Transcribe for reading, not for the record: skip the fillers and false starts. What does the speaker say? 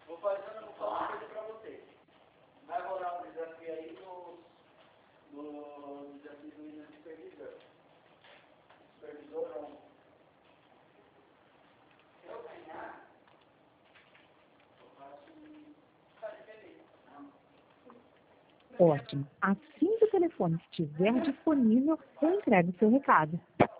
Vou falar uma coisa para você. Vai rolar um desafio aí no desafio do supervisor. Supervisor não. Se eu ganhar, eu faço um cara feliz. Ótimo. Assim que o telefone estiver disponível, eu entrego o seu recado.